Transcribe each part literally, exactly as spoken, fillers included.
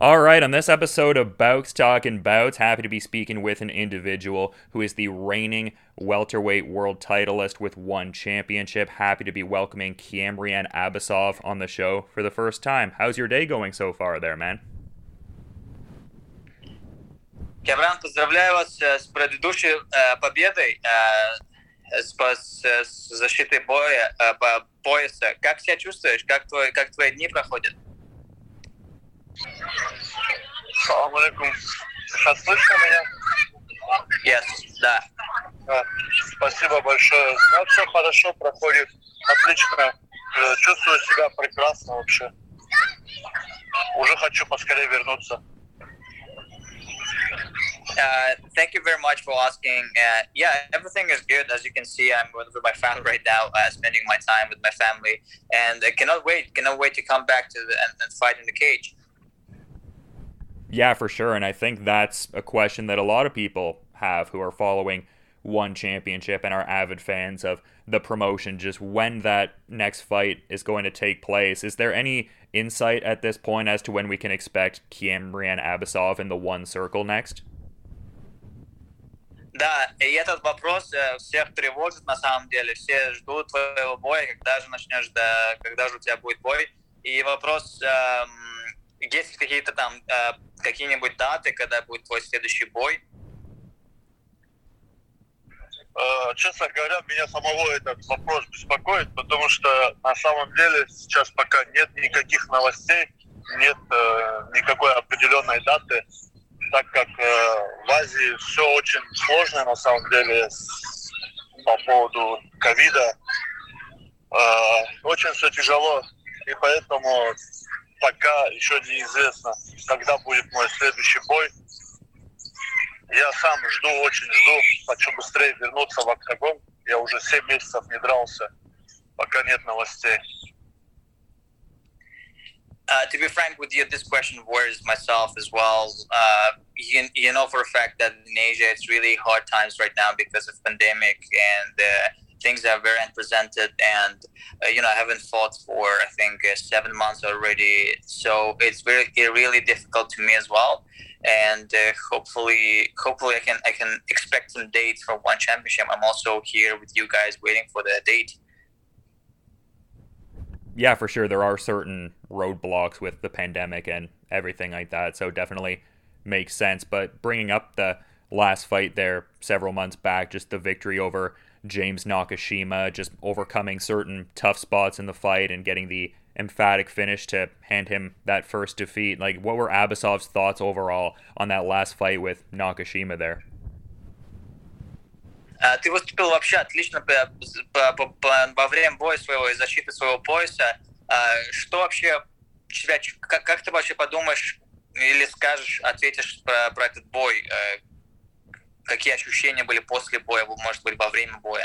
All right, on this episode of Bouts Talking Bouts, happy to be speaking with an individual who is the reigning welterweight world titleist with one championship. Happy to be welcoming Kiamrian Abbasov on the show for the first time. How's your day going so far there, man? Кевран, поздравляю вас с предыдущей э, победой, э, с, с, с защитой боя, э, пояса. Как себя чувствуешь? Как, твой, как твои дни проходят? Салам алейкум. Сейчас слышно меня? Yes, да. А, спасибо большое. Ну, все хорошо проходит. Отлично. Чувствую себя прекрасно вообще. Уже хочу поскорее вернуться. Uh, thank you very much for asking. Uh, yeah, everything is good. As you can see, I'm with, with my family right now, uh, spending my time with my family, and I cannot wait, cannot wait to come back to the, and, and fight in the cage. Yeah, for sure. And I think that's a question that a lot of people have who are following one championship and are avid fans of the promotion, just when that next fight is going to take place. Is there any insight at this point as to when we can expect Kiamrian Abbasov in the one circle next? Да, и этот вопрос э, всех тревожит на самом деле. Все ждут твоего боя, когда же начнешь, да, когда же у тебя будет бой. И вопрос, э, есть какие-то там э, какие-нибудь даты, когда будет твой следующий бой? Честно говоря, меня самого этот вопрос беспокоит, потому что на самом деле сейчас пока нет никаких новостей, нет э, никакой определенной даты, так как э, в Азии все очень сложно на самом деле с, по поводу ковида. Э, очень все тяжело, и поэтому пока еще неизвестно, когда будет мой следующий бой. Я сам жду, очень жду, хочу быстрее вернуться в октагон. Я уже семь месяцев не дрался, пока нет новостей. Uh, to be frank with you, this question worries myself as well. Uh, you, you know for a fact that in Asia it's really hard times right now because of pandemic, and uh, things are very unpresented. And uh, you know, I haven't fought for I think uh, seven months already, so it's very it really difficult to me as well. And uh, hopefully, hopefully I can I can expect some dates for one championship. I'm also here with you guys waiting for the date. Yeah, for sure. There are certain roadblocks with the pandemic and everything like that, so definitely makes sense. But bringing up the last fight there several months back, just the victory over James Nakashima, just overcoming certain tough spots in the fight and getting the emphatic finish to hand him that first defeat. Like, what were Abbasov's thoughts overall on that last fight with Nakashima there? Ты выступил вообще отлично во время боя своего и защиты своего пояса. Что вообще, как, как ты вообще подумаешь или скажешь, ответишь про, про этот бой? Какие ощущения были после боя, может быть, во время боя?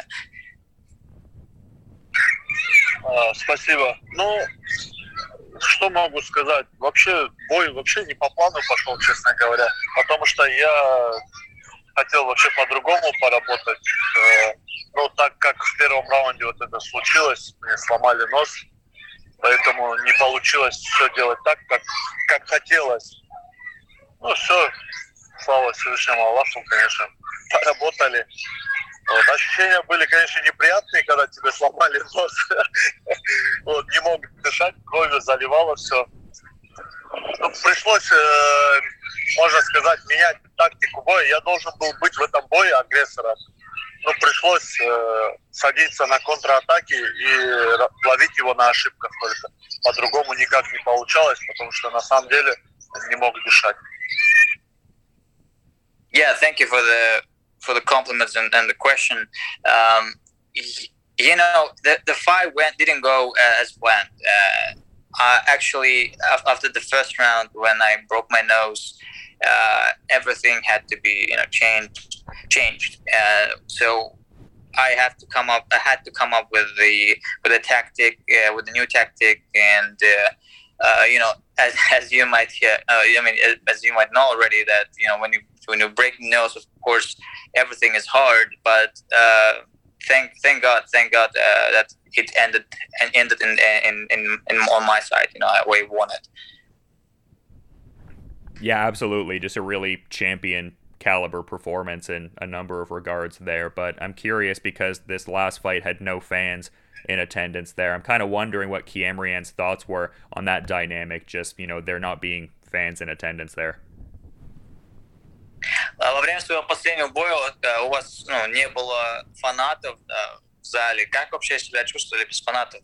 А, спасибо. Ну, что могу сказать? Вообще, бой вообще не по плану пошел, честно говоря, потому что я хотел вообще по-другому поработать. Ну, так как в первом раунде вот это случилось, мне сломали нос, поэтому не получилось все делать так, как, как хотелось. Ну, все, слава Всевышнему Аллаху, конечно, поработали. Вот. Ощущения были, конечно, неприятные, когда тебе сломали нос. Вот, не мог дышать, кровью заливало все. Ну, пришлось, э, можно сказать, менять тактику боя. Я должен был быть в этом бое агрессором. Но пришлось э, садиться на контратаки и ловить его на ошибках только. По-другому никак не получалось, потому что на самом деле не мог дышать. Yeah, thank you for the for the compliments and, and the question. Um, you know, the the fight went didn't go uh, as planned. Uh, Uh, actually, after the first round, when I broke my nose, uh, everything had to be, you know, changed. Changed. Uh, so I have to come up. I had to come up with the with a tactic, uh, with a new tactic, and uh, uh, you know, as as you might hear, uh, I mean, as you might know already, that you know, when you when you break the nose, of course, everything is hard. But uh, thank thank God, thank God uh, that it ended and ended in in, in in on my side. You know, I won it. Yeah, absolutely. Just a really champion caliber performance in a number of regards there. But I'm curious because this last fight had no fans in attendance there. I'm kind of wondering what Kiamrian's thoughts were on that dynamic, just, you know, there not being fans in attendance there. Во время своего последнего боя у вас ну, не было фанатов в зале. Как вообще себя чувствовали без фанатов?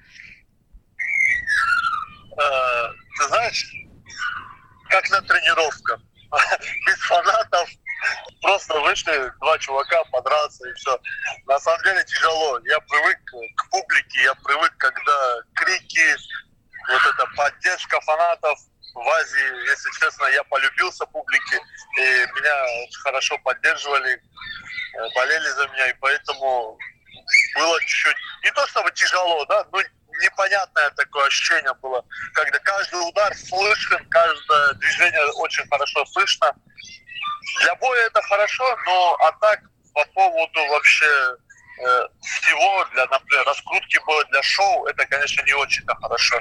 Ты знаешь, как на тренировках. Без фанатов. Просто вышли два чувака подраться и все. На самом деле тяжело. Я привык к публике, я привык, когда крики, вот эта поддержка фанатов. В Азии, если честно, я полюбился публике, и меня очень хорошо поддерживали, болели за меня, и поэтому было чуть-чуть, не то чтобы тяжело, да, но непонятное такое ощущение было, когда каждый удар слышен, каждое движение очень хорошо слышно. Для боя это хорошо, но а так по поводу вообще э, всего, для, например, раскрутки боя, для шоу, это, конечно, не очень-то хорошо.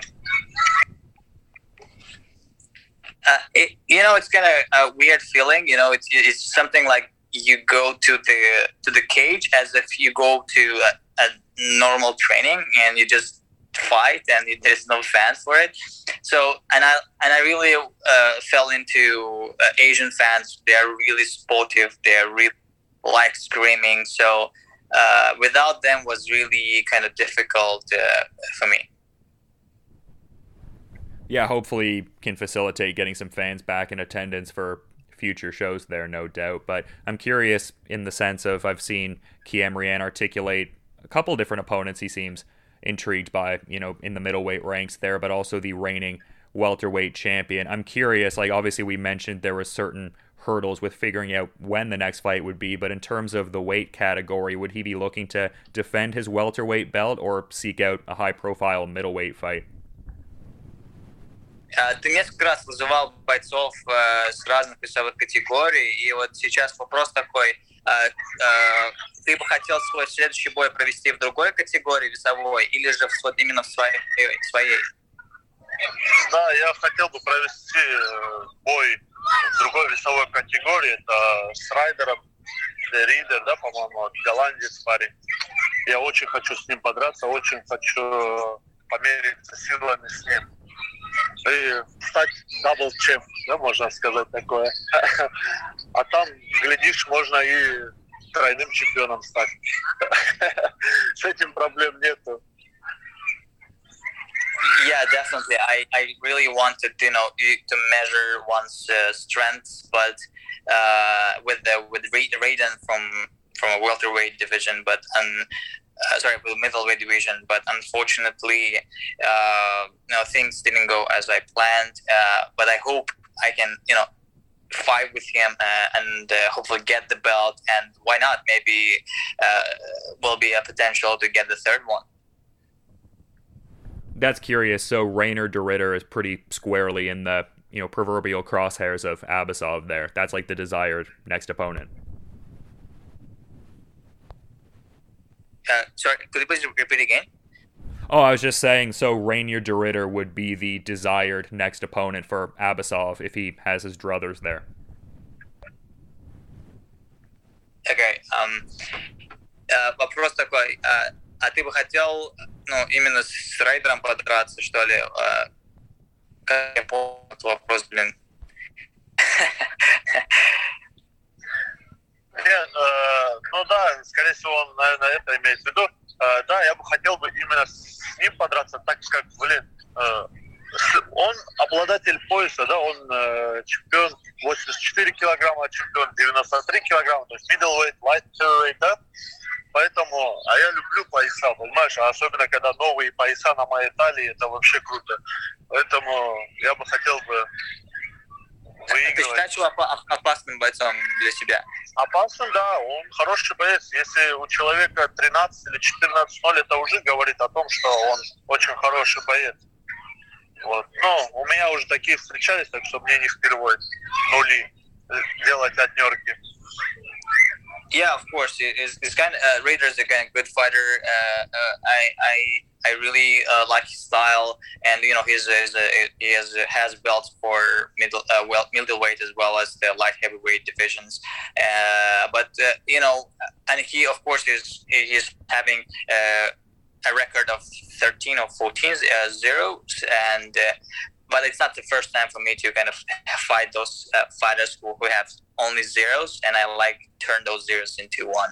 Uh, it, you know, it's kind of a weird feeling. You know, it's it's something like you go to the to the cage as if you go to a, a normal training and you just fight and there's no fans for it. So, and I and I really uh, fell into uh, Asian fans. They are really supportive. They are really like screaming. So, uh, without them was really kind of difficult uh, for me. Yeah, hopefully can facilitate getting some fans back in attendance for future shows there, no doubt. But I'm curious in the sense of I've seen Kiamrian articulate a couple different opponents he seems intrigued by, you know, in the middleweight ranks there, but also the reigning welterweight champion. I'm curious, like obviously we mentioned there was certain hurdles with figuring out when the next fight would be, but in terms of the weight category, would he be looking to defend his welterweight belt or seek out a high-profile middleweight fight? Ты несколько раз вызывал бойцов э, с разных весовых категорий, и вот сейчас вопрос такой, э, э, ты бы хотел свой следующий бой провести в другой категории весовой, или же в, вот именно в своей, своей? Да, я хотел бы провести бой в другой весовой категории, это с Райдером, Ридер, да, по-моему, голландец парень. Я очень хочу с ним подраться, очень хочу помериться силами с ним. И стать дабл чемп, да, можно сказать такое. А там, глядишь, можно и тройным чемпионом стать. С этим проблем нету. Yeah, definitely. I, I really wanted, you know, to measure one's uh, strengths, but uh, with the with Raiden from from a welterweight division, but um, uh, sorry, with middleweight division, but unfortunately, uh, you know, things didn't go as I planned. Uh, but I hope I can, you know, fight with him uh, and uh, hopefully get the belt. And why not? Maybe uh, will be a potential to get the third one. That's curious. So Rainer de Ridder is pretty squarely in the, you know, proverbial crosshairs of Abasov there. That's like the desired next opponent. Uh, sorry, could you please repeat again? Oh, I was just saying, so Rainier de Ridder would be the desired next opponent for Abasov if he has his druthers there. Okay. Um, uh, вопрос такой. Uh, а ты бы хотел, ну, именно с Райдером подраться, что ли? Uh, как я понял этот вопрос, блин? Нет, э, ну да, скорее всего, он, наверное, это имеет в виду. Э, да, я бы хотел бы именно с ним подраться, так как, блин, э, он обладатель пояса, да, он э, чемпион восемьдесят четыре килограмма, чемпион девяносто три килограмма, то есть middleweight, lightweight, да. Поэтому, а я люблю пояса, понимаешь, а особенно когда новые пояса на моей талии, это вообще круто. Поэтому я бы хотел бы выигрывать. Ты считаешь его опасным бойцом для себя? Опасным, да, он хороший боец. Если у человека тринадцать или четырнадцать ноль, это уже говорит о том, что он очень хороший боец. Вот. Ну, у меня уже такие встречались, так что мне не впервые нули делать однерки. Yeah, of course. It, it's, it's kind of uh, Raider is a kind of good fighter. Uh, uh, I I I really uh, like his style, and you know he's, he's a, he has has belts for middle uh, well middleweight as well as the light heavyweight divisions. Uh, but uh, you know, and he of course is he's having uh, a record of thirteen or fourteen uh, zeros, and uh, but it's not the first time for me to kind of fight those uh, fighters who, who have only zeros, and I like turn those zeros into one.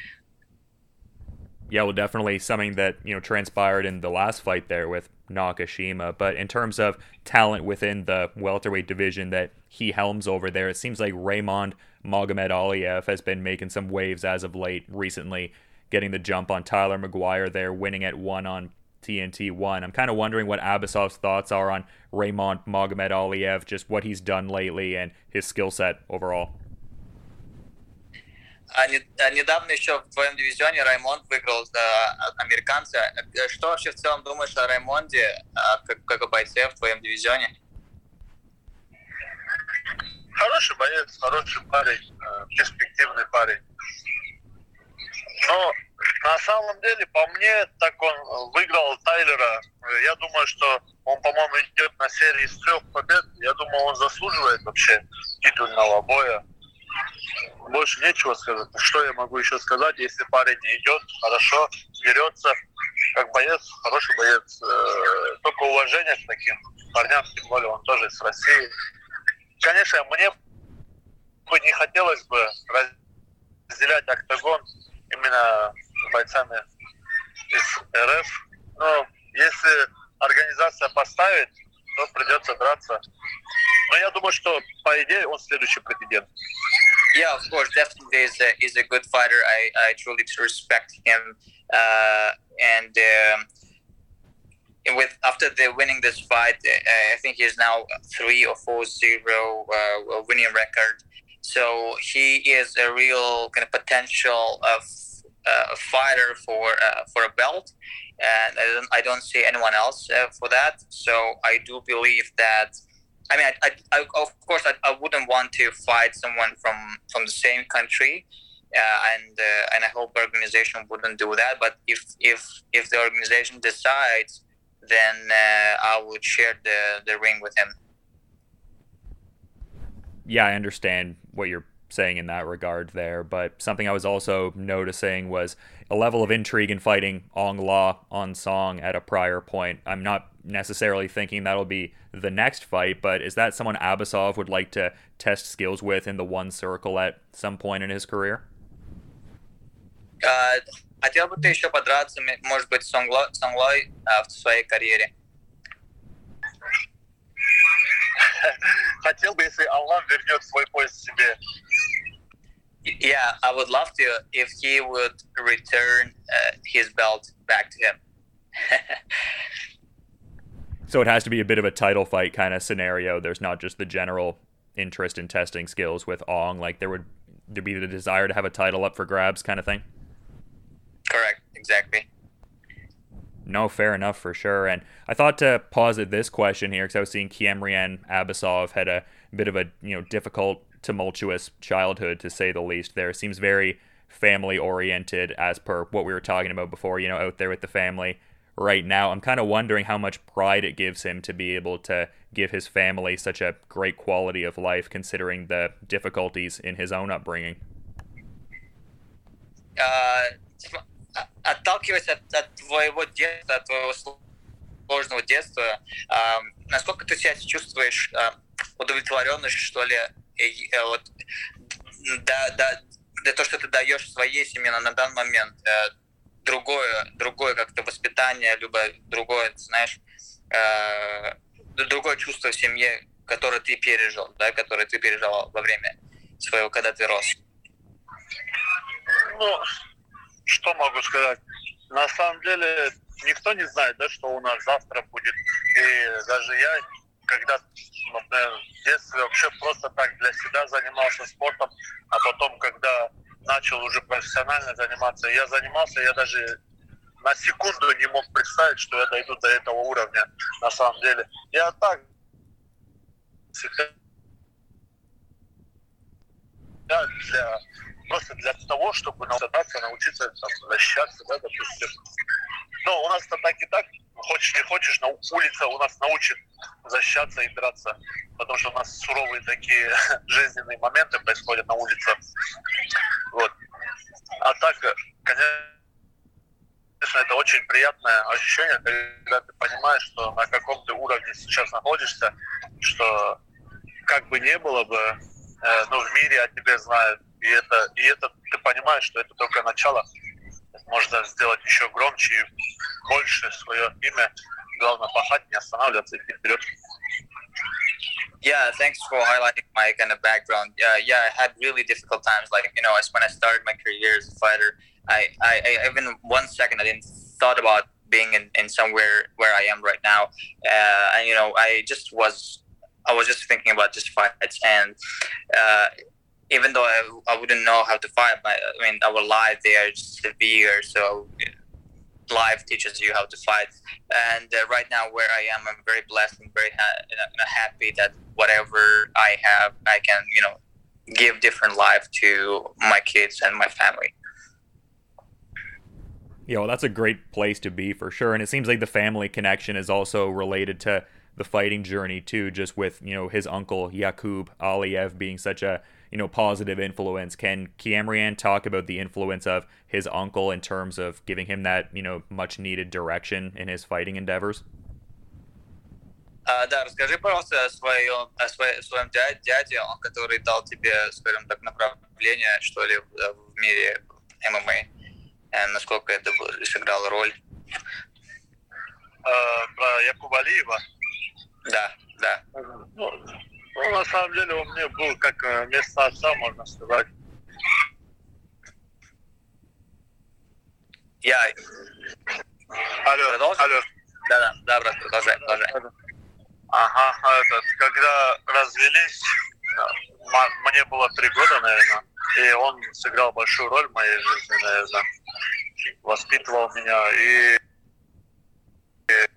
Yeah, well, definitely something that, you know, transpired in the last fight there with Nakashima. But in terms of talent within the welterweight division that he helms over there, it seems like Raymond Magomed has been making some waves as of late, recently getting the jump on Tyler McGuire there, winning at one on T N T one. I'm kind of wondering what Abasov's thoughts are on Raymond Magomed just what he's done lately and his skill set overall. А, не, а недавно еще в твоем дивизионе Раймонд выиграл за американца. Что вообще в целом думаешь о Раймонде, как, как о бойце в твоем дивизионе? Хороший боец, хороший парень, перспективный парень. Но на самом деле, по мне, так он выиграл Тайлера. Я думаю, что он, по-моему, идет на серии из трех побед. Я думаю, он заслуживает вообще титульного боя. Больше нечего сказать. Что я могу еще сказать, если парень идет хорошо, дерется, как боец, хороший боец. Только уважение к таким парням, тем более он тоже из России. Конечно, мне бы не хотелось бы разделять октагон именно с бойцами из РФ. Но если организация поставит, то придется драться. Но я думаю, что по идее он следующий претендент. Yeah, of course, definitely is a, is a good fighter. I, I truly respect him. Uh, and um, with after the winning this fight, uh, I think he is now three or four zero uh, winning record. So he is a real kind of potential of uh, fighter for uh, for a belt, and I don't, I don't see anyone else uh, for that. So I do believe that. I mean, I, I, I, of course, I, I wouldn't want to fight someone from, from the same country, uh, and uh, and I hope the organization wouldn't do that. But if if if the organization decides, then uh, I would share the, the ring with him. Yeah, I understand what you're saying in that regard there, but something I was also noticing was a level of intrigue in fighting Ong La on Song at a prior point. I'm not necessarily thinking that'll be the next fight, but is that someone Abasov would like to test skills with in the one circle at some point in his career? Uh, хотел бы ты еще подраться, может быть, с Сонглой в своей карьере? Хотел бы, если Аллах вернет свой пояс себе. Yeah, I would love to if he would return uh, his belt back to him. So it has to be a bit of a title fight kind of scenario. There's not just the general interest in testing skills with Ong. Like there would there be the desire to have a title up for grabs kind of thing? Correct, exactly. No, fair enough for sure. And I thought to posit this question here because I was seeing Kiemrian Abasov had a bit of a you know difficult, tumultuous childhood to say the least. There seems very family oriented as per what we were talking about before. You know, out there with the family right now. I'm kind of wondering how much pride it gives him to be able to give his family such a great quality of life, considering the difficulties in his own upbringing. Uh, отталкиваясь от, от твоего детства, от твоего сложного детства, э, насколько ты себя чувствуешь э, удовлетворенность, что ли, э, вот, да, да, да, то, что ты даешь своей семье на данный момент, э, другое, другое как-то воспитание, либо другое, знаешь, э, другое чувство в семье, которое ты пережил, да, которое ты переживал во время своего, когда ты рос. Ну, что могу сказать? На самом деле, никто не знает, да, что у нас завтра будет. И даже я, когда, например, в детстве вообще просто так для себя занимался спортом, а потом, когда начал уже профессионально заниматься, я занимался, я даже на секунду не мог представить, что я дойду до этого уровня, на самом деле. Я так для просто для того, чтобы научиться, научиться там, защищаться, да, допустим. Но у нас-то так и так, хочешь не хочешь, на улице у нас научит защищаться и драться, потому что у нас суровые такие жизненные моменты происходят на улице. Вот. А так, конечно, это очень приятное ощущение, когда ты понимаешь, что на каком ты уровне сейчас находишься, что как бы не было бы, э, но в мире о тебе знают. И это, и это ты понимаешь, что это только начало. Можно сделать еще громче и больше свое имя. Главное пахать, не останавливаться, идти вперед. Yeah, thanks for highlighting my kind of background. Yeah, yeah, I had really difficult times. Like, you know, as when I started my career as a fighter, I, I, I even one second I didn't thought about being in, in somewhere where I am right now. Uh, and you know, I just was, I was just thinking about just fights. And uh, even though I, I wouldn't know how to fight, I mean, our life they are severe, so life teaches you how to fight. And uh, right now where I am, I'm very blessed and very ha- you know, happy that whatever I have, I can, you know, give different life to my kids and my family. Yeah, well, that's a great place to be for sure. And it seems like the family connection is also related to the fighting journey too, just with, you know, his uncle Yakub Aliyev being such a, you know, positive influence. Can Kiamrian talk about the influence of his uncle in terms of giving him that, you know, much needed direction in his fighting endeavors? А, да, расскажи, пожалуйста, о своем, о своем, своем дяде, дяде, он, который дал тебе, скажем так, направление, что ли, в, в мире эм эм а, насколько это сыграло роль? А, про Якуба Алиева? Да, да. Ну, ну, на самом деле он мне был как вместо отца, можно сказать. Я... Алло, Продолжи? алло. Да, да, да, брат, продолжай, продолжай. Ага, этот, когда развелись, мне было три года, наверное, и он сыграл большую роль в моей жизни, наверное. Воспитывал меня и... и...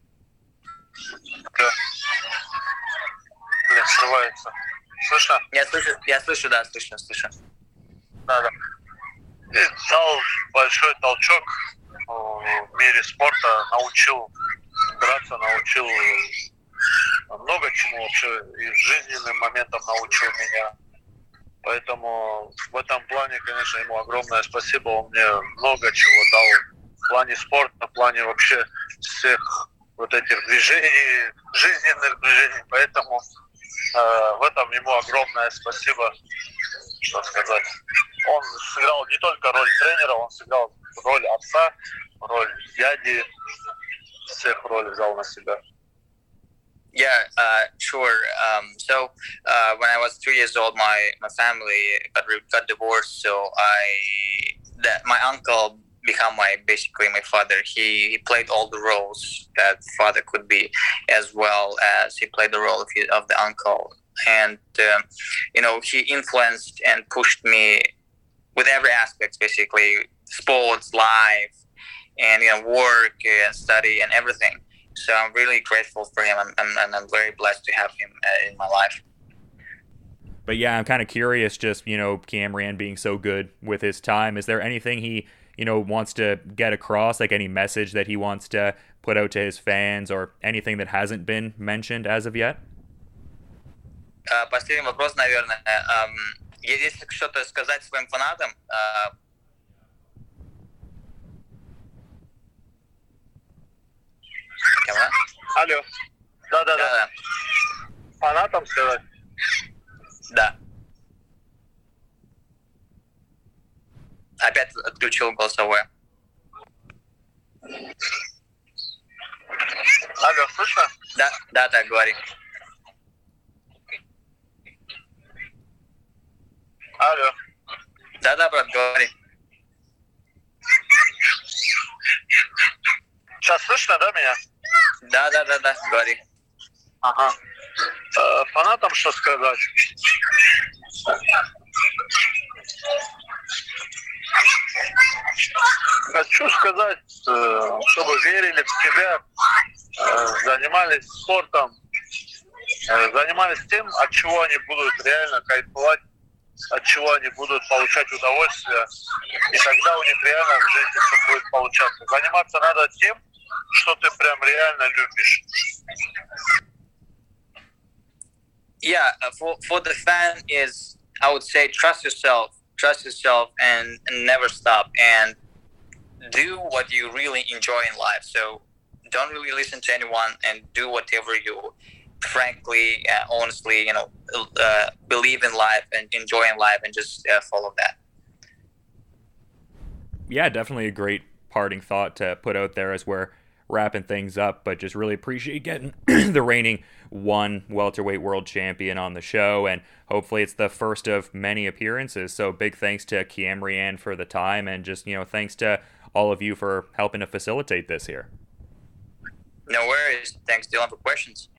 Блин, срывается. Слышно? Я слышу, я слышу, да, слышу, слышу. Да, да. И дал большой толчок в мире спорта, научил драться, научил много чему вообще, и жизненным моментам научил меня. Поэтому в этом плане, конечно, ему огромное спасибо. Он мне много чего дал в плане спорта, в плане вообще всех вот этих движений, жизненных движений. Поэтому э, в этом ему огромное спасибо, что сказать. Он сыграл не только роль тренера, он сыграл роль отца, роль дяди, всех роль взял на себя. Yeah, uh, sure. Um, so uh, when I was three years old, my, my family got got divorced. So I that my uncle became my basically my father. He he played all the roles that father could be, as well as he played the role of his, of the uncle. And um, you know, he influenced and pushed me with every aspect, basically sports, life, and you know, work and study and everything. So I'm really grateful for him, and I'm, I'm, I'm very blessed to have him uh, in my life. But yeah, I'm kind of curious, just, you know, Kiamrian being so good with his time. Is there anything he, you know, wants to get across, like any message that he wants to put out to his fans, or anything that hasn't been mentioned as of yet? Uh, последний вопрос, наверное. Um, если что-то сказать своим фанатам, uh, Алло. Да-да-да. Фанатам сказать? Да. Опять отключил голосовое. Алло, слышно? Да, да, да, говори. Алло. Да-да, брат, говори. Сейчас слышно, да, меня? Да, да, да, да, говори. Ага. Э, фанатам что сказать? Хочу сказать, э, чтобы верили в себя, э, занимались спортом, э, занимались тем, от чего они будут реально кайфовать, от чего они будут получать удовольствие, и тогда у них реально в жизни все будет получаться. Заниматься надо тем, что ты прям реально любишь. Yeah, uh, for for the fan is, I would say, trust yourself, trust yourself, and, and never stop, and do what you really enjoy in life. So don't really listen to anyone, and do whatever you frankly, uh, honestly, you know, uh, believe in life and enjoy in life, and just uh, follow that. Yeah, definitely a great parting thought to put out there as we're wrapping things up, but just really appreciate getting the reigning one welterweight world champion on the show, and hopefully it's the first of many appearances. So big thanks to Kiam Rian for the time, and just, you know, thanks to all of you for helping to facilitate this here. No worries. Thanks, Dylan, for questions.